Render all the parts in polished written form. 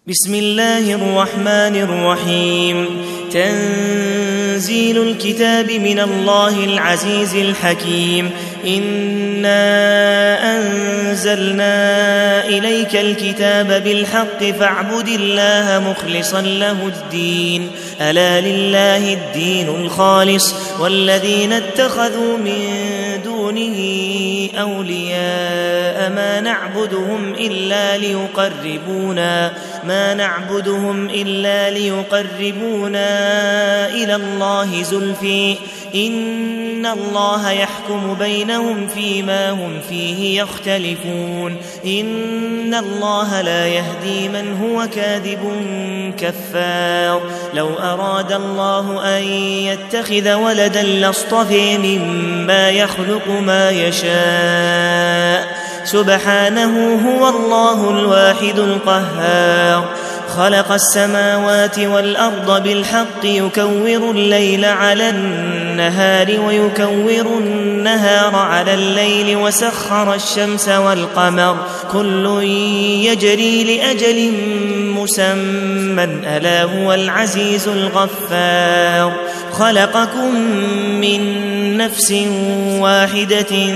بسم الله الرحمن الرحيم. تنزيل الكتاب من الله العزيز الحكيم. إنا أنزلنا إليك الكتاب بالحق فاعبد الله مخلصا له الدين. ألا لله الدين الخالص والذين اتخذوا من دونه أولياء ما نعبدهم إلا ليقربونا إلى الله زلفى إن الله يحكم بينهم فيما هم فيه يختلفون. إن الله لا يهدي من هو كاذب كفار. لو أراد الله أن يتخذ ولدا لاصطفى مما يخلق ما يشاء سبحانه هو الله الواحد القهار. خلق السماوات والأرض بالحق يكور الليل على النهار ويكور النهار على الليل وسخر الشمس والقمر كل يجري لأجل مسمى ألا هو العزيز الغفار. خلقكم من نفس واحدة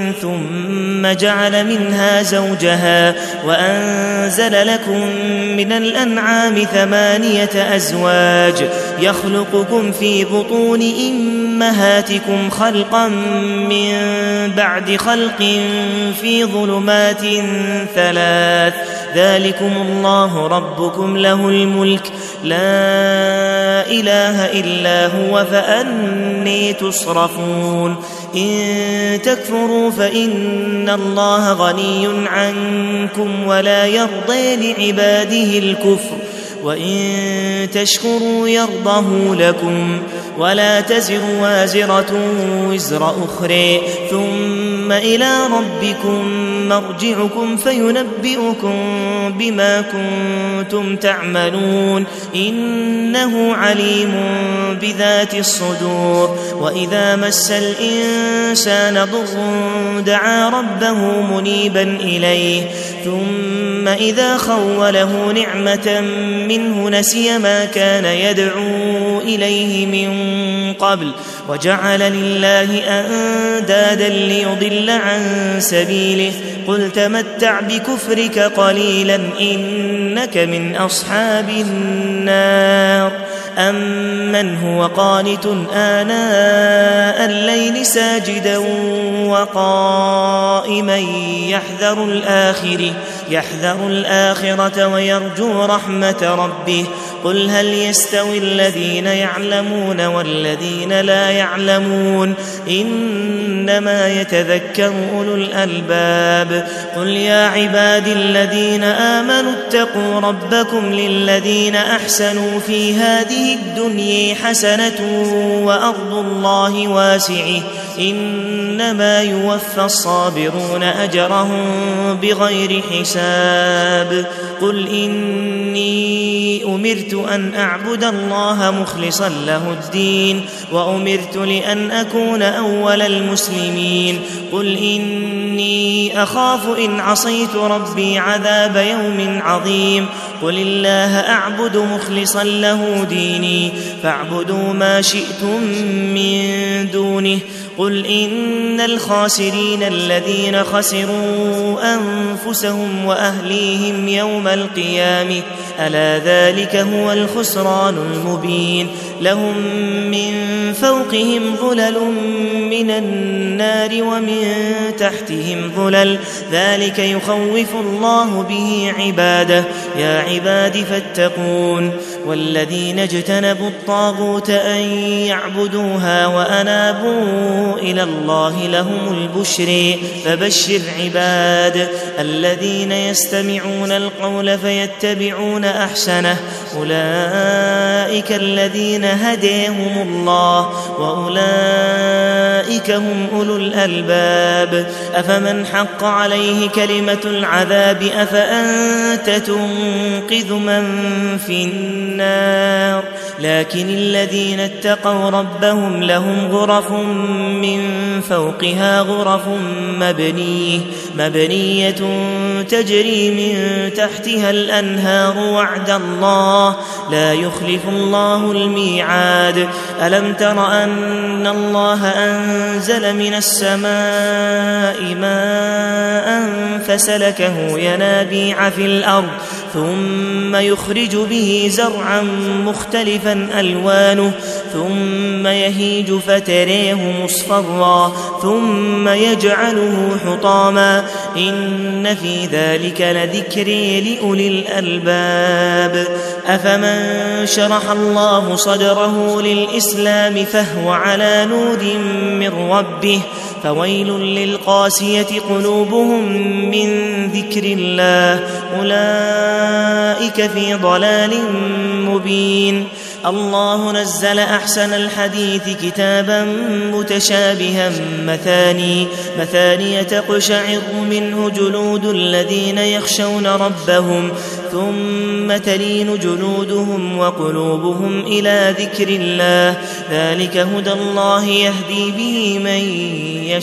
ثم جعل منها زوجها وأنزل لكم من الأنعام 8 أزواج يخلقكم في بطون أمهاتكم خلقا من بعد خلق في ظلمات 3 ذلكم الله ربكم له الملك لا إله إلا هو فأني تصرفون. إن تكفروا فإن الله غني عنكم ولا يرضى لعباده الكفر وإن تشكروا يرضه لكم ولا تزر وازرة وزر أخرى ثم إلى ربكم مرجعكم فينبئكم بما كنتم تعملون إنه عليم بذات الصدور. وإذا مس الإنسان ضر دعا ربه منيبا إليه ثم إذا خوله نعمة منه نسي ما كان يدعو إليه من قبل وجعل لله أندادا ليضل عن سبيله قل تمتع بكفرك قليلا إنك من أصحاب النار. أمن هو قانت آناء الليل ساجدا وقائما يحذر الآخرة ويرجو رحمة ربه قل هل يستوي الذين يعلمون والذين لا يعلمون إنما يتذكر أولو الألباب. قل يا عباد الذين آمنوا اتقوا ربكم للذين أحسنوا في هذه الدنيا حسنة وأرض الله واسعة إنما يوفى الصابرون أجرهم بغير حساب. قل إني أمرت أن أعبد الله مخلصا له الدين وأمرت لأن أكون أول المسلمين. قل إني أخاف إن عصيت ربي عذاب يوم عظيم. قل الله أعبد مخلصا له ديني فاعبدوا ما شئتم من دونه. قل إن الخاسرين الذين خسروا أنفسهم وأهليهم يوم القيامة ألا ذلك هو الخسران المبين. لهم من فوقهم ظلل من النار ومن تحتهم ظلل ذلك يخوف الله به عباده يا عباد فاتقون. والذين اجتنبوا الطاغوت أن يعبدوها وأنابوا إلى الله لهم البشر فبشر عباد الذين يستمعون القول فيتبعون أحسنه أولئك الذين هداهم الله وأولئك هم أولو الألباب أفمن حق عليه كلمة العذاب أفأنت تنقذ من في النار لكن الذين اتقوا ربهم لهم غرف من فوقها غرف مبنية تجري من تحتها الأنهار وعد الله لا يخلف الله الميعاد ألم تر أن الله أنزل من السماء ماء فسلكه ينابيع في الأرض ثم يخرج به زرعا مختلفا ألوانه ثم يهيج فتريه مصفرا ثم يجعله حطاما إن في ذلك لذكر لأولي الألباب أفمن شرح الله صدره للإسلام فهو على نور من ربه فويل للقاسية قلوبهم من ذكر الله أولئك في ضلال مبين الله نزل أحسن الحديث كتابا متشابها مثانية تقشعر منه جلود الذين يخشون ربهم ثم تلين جلودهم وقلوبهم إلى ذكر الله ذلك هدى الله يهدي به من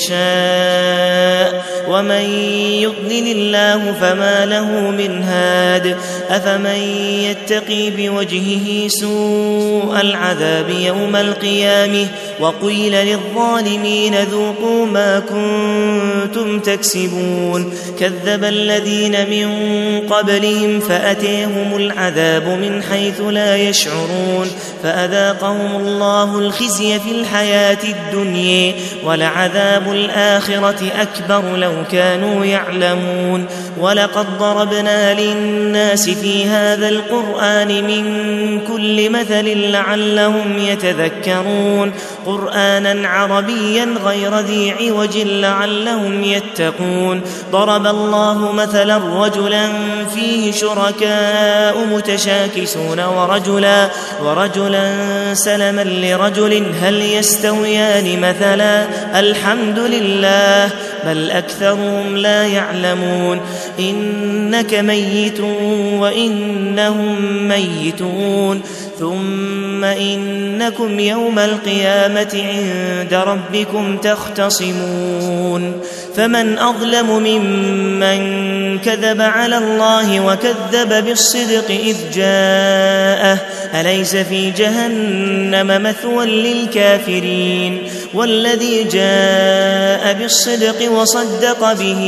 يشاء ومن يضلل الله فما له من هاد أفمن يتقي بوجهه سوء العذاب يوم القيامة وقيل للظالمين ذوقوا ما كنتم تكسبون كذب الذين من قبلهم فأتيهم العذاب من حيث لا يشعرون فأذاقهم الله الخزي في الحياة الدنيا ولعذاب الآخرة أكبر لو كانوا يعلمون ولقد ضربنا للناس في هذا القرآن من كل مثل لعلهم يتذكرون قرآنا عربيا غير ذي عوج لعلهم يتقون ضرب الله مثلا رجلا فيه شركاء متشاكسون ورجلا سلما لرجل هل يستويان مثلا الحمد لله بل أكثرهم لا يعلمون إنك ميت وإنهم ميتون ثم إنكم يوم القيامة عند ربكم تختصمون فمن أظلم ممن كذب على الله وكذب بالصدق إذ جاءه أليس في جهنم مثوى للكافرين والذي جاء بالصدق وصدق به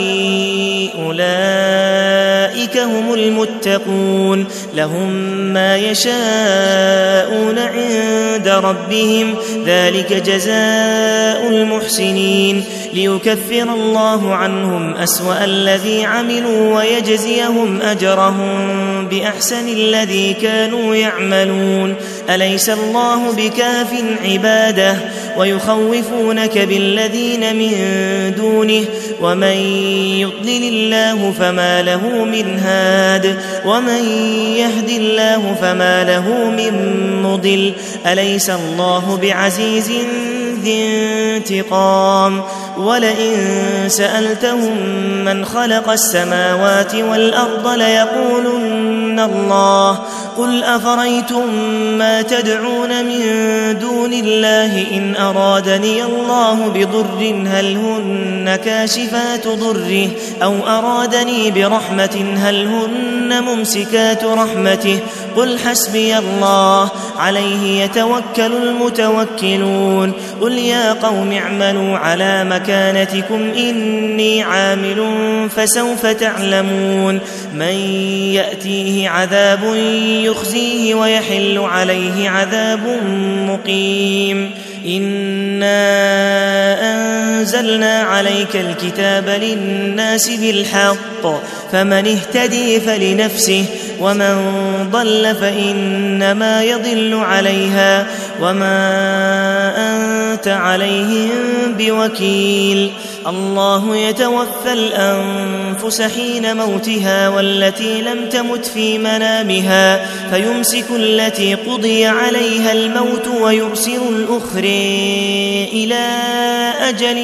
أولئك هم المتقون لهم ما يشاءون عند ربهم ذلك جزاء المحسنين ليكفر الله عنهم أسوأ الذي عملوا ويجزيهم أجرهم بأحسن الذي كانوا يعملون أليس الله بكاف عباده ويخوفونك بالذين من دونه ومن يضلل الله فما له من هاد ومن يهد الله فما له من مضل أليس الله بعزيز ذي انتقام ولئن سألتهم من خلق السماوات والأرض ليقولن الله قل أفريتم ما تدعون من دون الله إن أرادني الله بضر هل هن كاشفات ضره أو أرادني برحمة هل هن ممسكات رحمته قل حسبي الله عليه يتوكل المتوكلون قل يا قوم اعملوا على مكانتكم إني عامل فسوف تعلمون من يأتيه عذاب يخزيه ويحل عليه عذاب مقيم إنا أنزلنا عليك الكتاب للناس بالحق فمن اهتدي فلنفسه ومن ضل فإنما يضل عليها وما أنت عليهم بوكيل الله يتوفى الأنفس حين موتها والتي لم تمت في منامها فيمسك التي قضي عليها الموت ويرسل الأخرى إلى أجل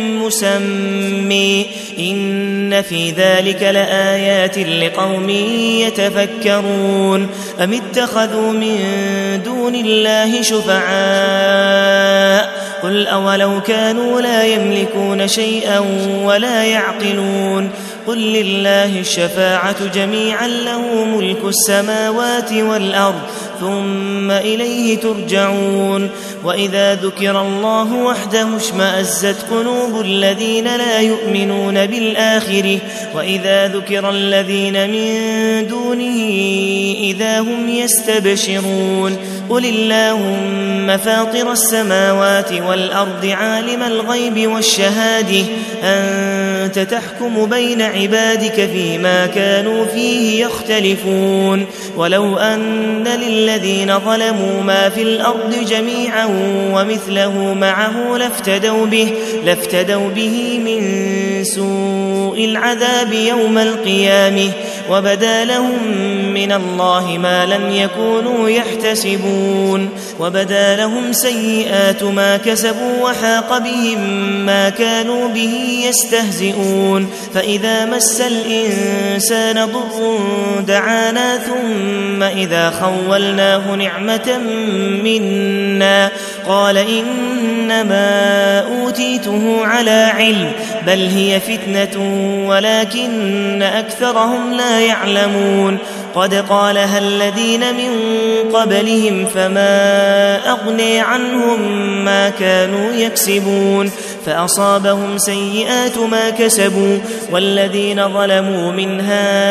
مسمى إن في ذلك لآيات لقوم يتفكرون أم اتخذوا من دون الله شفعاء قل أولو كانوا لا يملكون شيئا ولا يعقلون قل لله الشفاعة جميعا له ملك السماوات والأرض ثم إليه ترجعون وإذا ذكر الله وحده اشمأزت قلوب الذين لا يؤمنون بالآخرة وإذا ذكر الذين من دونه إذا هم يستبشرون قل اللهم فاطر السماوات والأرض عالم الغيب والشهادة أنت تحكم بين عبادك فيما كانوا فيه يختلفون ولو أن للذين ظلموا ما في الأرض جميعا ومثله معه لافتدوا به من سوء العذاب يوم القيامة وبدا لهم من الله ما لم يكونوا يحتسبون وبدا لهم سيئات ما كسبوا وحاق بهم ما كانوا به يستهزئون فإذا مس الإنسان ضر دعانا ثم إذا خولناه نعمة منا قال إنما أوتيته على علم بل هي فتنة ولكن أكثرهم لا يعلمون قد قالها الذين من قبلهم فما أغني عنهم ما كانوا يكسبون فأصابهم سيئات ما كسبوا والذين ظلموا من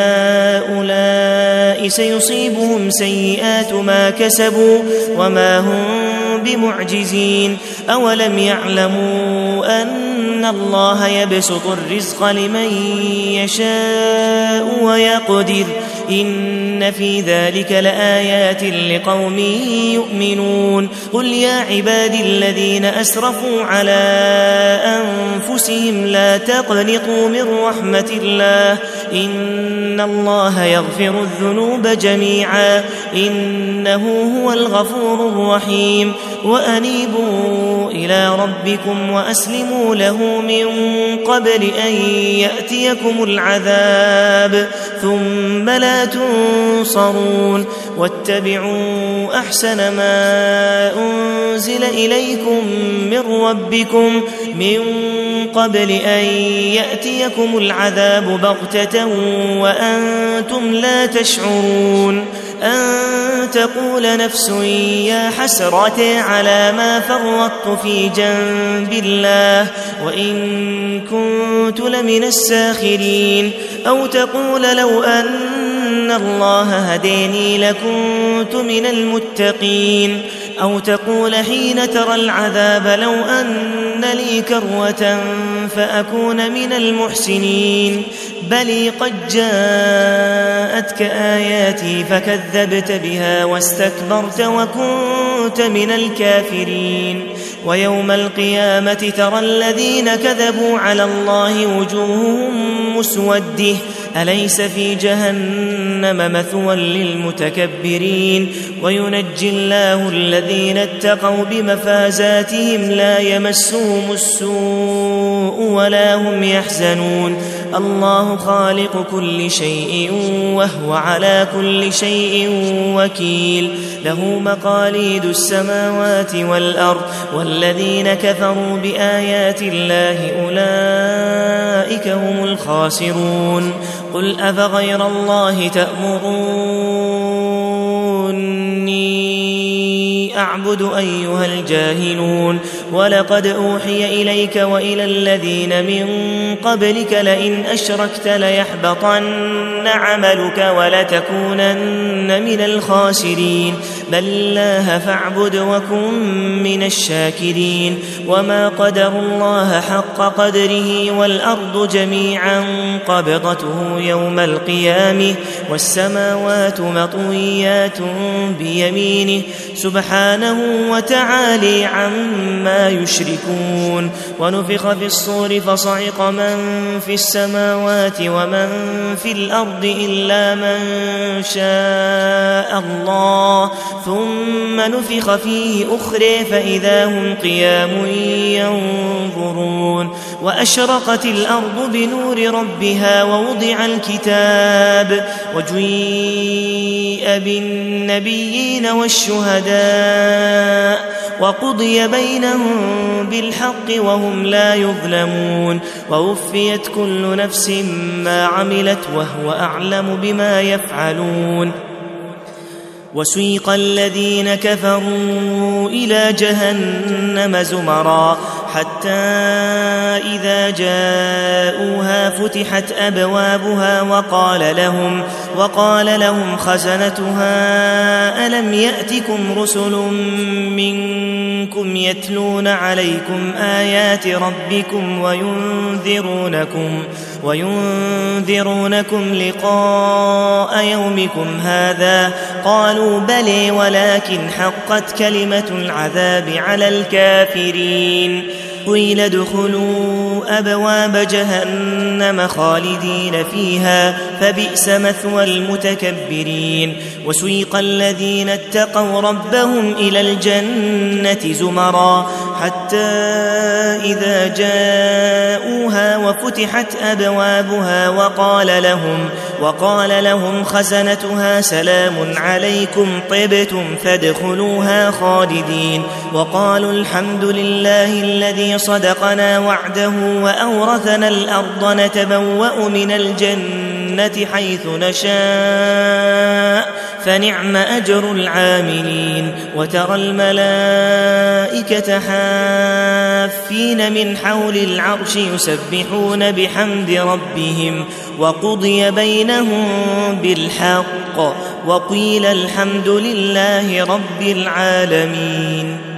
هؤلاء سيصيبهم سيئات ما كسبوا وما هم بمعجزين أولم يعلموا أن الله يبسط الرزق لمن يشاء ويقدر إن في ذلك لآيات لقوم يؤمنون قل يا عبادي الذين أسرفوا على أنفسهم لا تقنطوا من رحمة الله إن الله يغفر الذنوب جميعا إنه هو الغفور الرحيم وأنيبوا إلى ربكم وأسلموا له من قبل أن يأتيكم العذاب ثم لا تنصرون واتبعوا أحسن ما أنزل إليكم من ربكم من قبل أن يأتيكم العذاب بغتة وأنتم لا تشعرون أن تقول نفس يا حسرة على ما فرطت في جنب الله وإن كنت لمن الساخرين أو تقول لو أن الله هديني لكنت من المتقين أو تقول حين ترى العذاب لو أن لي كروة فأكون من المحسنين بل قد جاءتك آياتي فكذبت بها واستكبرت وكنت من الكافرين ويوم القيامة ترى الذين كذبوا على الله وجوههم مسودة أليس في جهنم مثوى للمتكبرين وينجي الله الذين اتقوا بمفازاتهم لا يمسهم السوء ولا هم يحزنون الله خالق كل شيء وهو على كل شيء وكيل له مقاليد السماوات والأرض والذين كفروا بآيات الله أولئك هم الخاسرون قل أفغير الله تأمروني أعبد أيها الجاهلون ولقد أوحي إليك وإلى الذين من قبلك لئن أشركت ليحبطن عملك ولتكونن من الخاسرين بل الله فاعبد وكن من الشاكرين وما قدروا الله حق قدره والأرض جميعا قبضته يوم القيامة والسماوات مطويات بيمينه سبحانه وتعالى عما يشركون ونفخ في الصور فصعق من في السماوات ومن في الأرض إلا من شاء الله ثم نفخ فيه أخرى فإذا هم قيام ينظرون وأشرقت الأرض بنور ربها ووضع الكتاب وجيء بالنبيين والشهداء وقضي بينهم بالحق وهم لا يظلمون ووفيت كل نفس ما عملت وهو أعلم بما يفعلون وسيق الذين كفروا إلى جهنم زمرا حتى إذا جاءوها فتحت أبوابها وقال لهم خزنتها ألم يأتكم رسل منكم يتلون عليكم آيات ربكم وينذرونكم لقاء يومكم هذا قالوا بلى ولكن حقت كلمة العذاب على الكافرين قيل ادخلوا أبواب جهنم خالدين فيها فبئس مثوى المتكبرين وسيق الذين اتقوا ربهم إلى الجنة زمرا حتى إذا جاءوها وفتحت أبوابها وقال لهم خزنتها سلام عليكم طبتم فادخلوها خالدين وقالوا الحمد لله الذي صدقنا وعده وأورثنا الأرض نتبوأ من الجنة حيث نشاء فنعم أجر العاملين وترى الملائكة حافين من حول العرش يسبحون بحمد ربهم وقضي بينهم بالحق وقيل الحمد لله رب العالمين.